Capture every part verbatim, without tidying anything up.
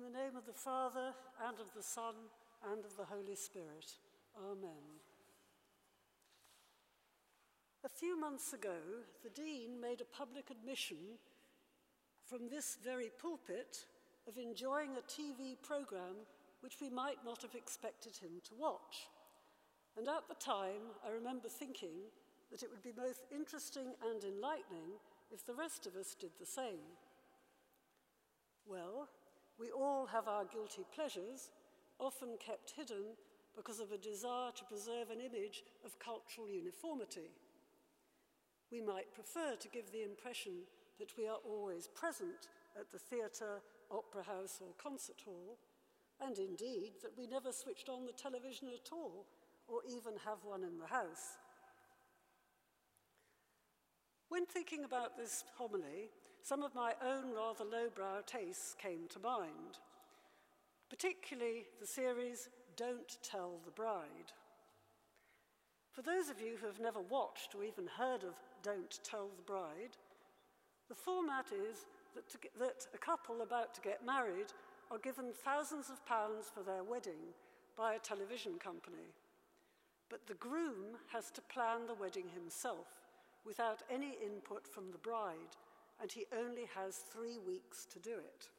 In the name of the Father, and of the Son, and of the Holy Spirit. Amen. A few months ago, the Dean made a public admission from this very pulpit of enjoying a T V programme which we might not have expected him to watch. And at the time, I remember thinking that it would be both interesting and enlightening if the rest of us did the same. Well, we all have our guilty pleasures, often kept hidden because of a desire to preserve an image of cultural uniformity. We might prefer to give the impression that we are always present at the theatre, opera house, or concert hall, and indeed that we never switched on the television at all, or even have one in the house. When thinking about this homily, some of my own rather lowbrow tastes came to mind, particularly the series Don't Tell the Bride. For those of you who have never watched or even heard of Don't Tell the Bride, the format is that, to get, that a couple about to get married are given thousands of pounds for their wedding by a television company. But the groom has to plan the wedding himself, without any input from the bride, and he only has three weeks to do it.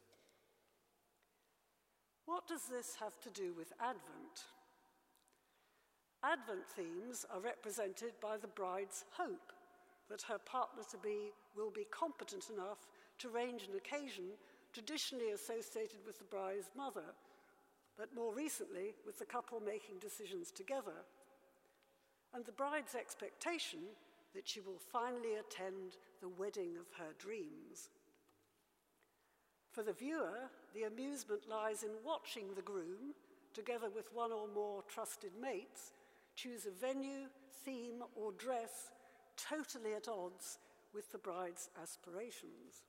What does this have to do with Advent? Advent themes are represented by the bride's hope that her partner-to-be will be competent enough to arrange an occasion traditionally associated with the bride's mother, but more recently with the couple making decisions together, and the bride's expectation that she will finally attend the wedding of her dreams. For the viewer, the amusement lies in watching the groom, together with one or more trusted mates, choose a venue, theme, or dress totally at odds with the bride's aspirations.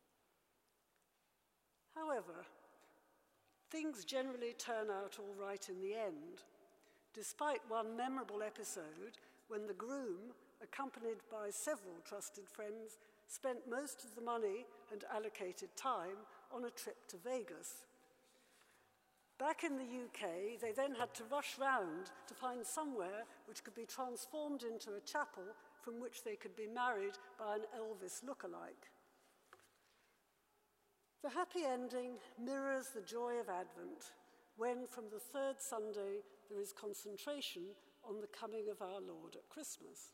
However, things generally turn out all right in the end, despite one memorable episode when the groom, accompanied by several trusted friends, spent most of the money and allocated time on a trip to Vegas. Back in the U K, they then had to rush round to find somewhere which could be transformed into a chapel from which they could be married by an Elvis look-alike. The happy ending mirrors the joy of Advent, when from the third Sunday there is concentration on the coming of our Lord at Christmas.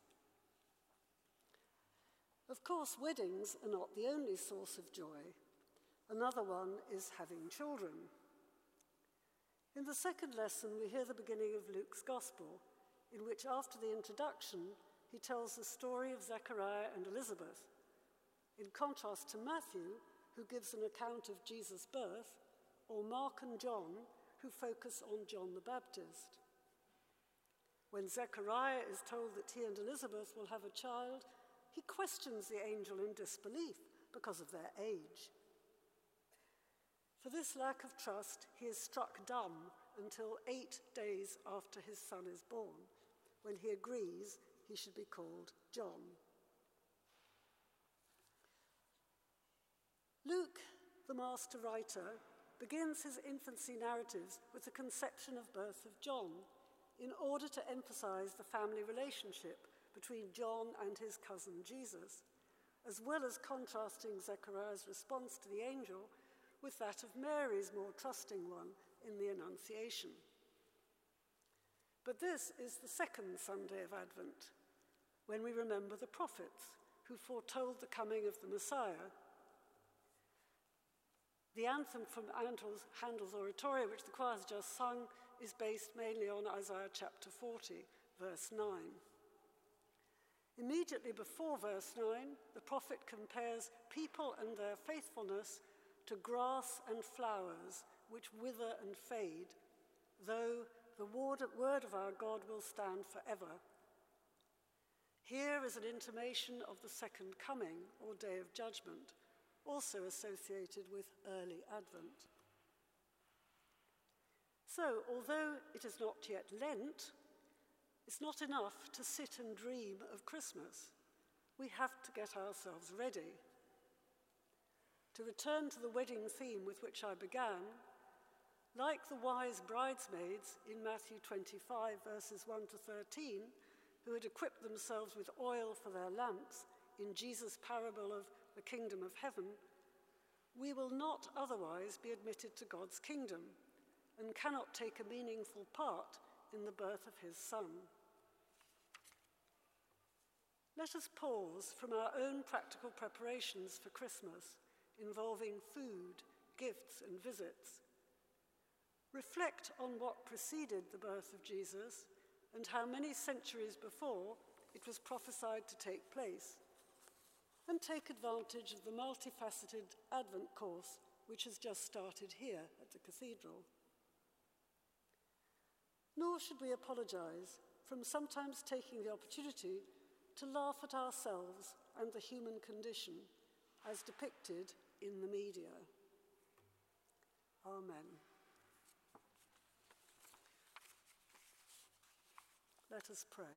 Of course, weddings are not the only source of joy. Another one is having children. In the second lesson, we hear the beginning of Luke's Gospel, in which after the introduction, he tells the story of Zechariah and Elizabeth, in contrast to Matthew, who gives an account of Jesus' birth, or Mark and John, who focus on John the Baptist. When Zechariah is told that he and Elizabeth will have a child, he questions the angel in disbelief because of their age. For this lack of trust, he is struck dumb until eight days after his son is born, when he agrees he should be called John. Luke, the master writer, begins his infancy narratives with the conception of birth of John, in order to emphasize the family relationship between John and his cousin Jesus, as well as contrasting Zechariah's response to the angel with that of Mary's more trusting one in the Annunciation. But this is the second Sunday of Advent, when we remember the prophets who foretold the coming of the Messiah. The anthem from Handel's, Handel's Oratorio, which the choir has just sung, is based mainly on Isaiah chapter forty, verse nine. Immediately before verse nine, the prophet compares people and their faithfulness to grass and flowers, which wither and fade, though the word of our God will stand forever. Here is an intimation of the second coming, or day of judgment, also associated with early Advent. So, although it is not yet Lent, it's not enough to sit and dream of Christmas. We have to get ourselves ready. To return to the wedding theme with which I began, Like the wise bridesmaids in Matthew twenty-five, verses one to thirteen, who had equipped themselves with oil for their lamps in Jesus' parable of the kingdom of heaven, we will not otherwise be admitted to God's kingdom and cannot take a meaningful part in the birth of his Son. Let us pause from our own practical preparations for Christmas, involving food, gifts, and visits. Reflect on what preceded the birth of Jesus and how many centuries before it was prophesied to take place, and take advantage of the multifaceted Advent course which has just started here at the cathedral. Nor should we apologize from sometimes taking the opportunity to laugh at ourselves and the human condition as depicted in the media. Amen. Let us pray.